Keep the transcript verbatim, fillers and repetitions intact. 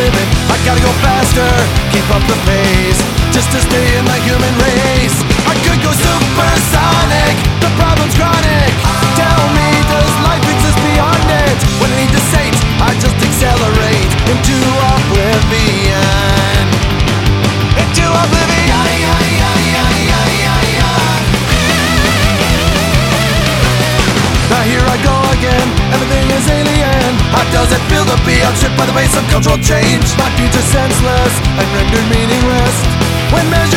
living. I gotta go faster, keep up the pace, just to stay in the human race. I could go supersonic, the problem's chronic. Tell me, does life exist beyond it? When I need to sate, I just accelerate into oblivion. Into oblivion. Now here I go again, everything is alien. How does it feel to be outstripped by the pace of cultural change? My future senseless and rendered meaningless when measured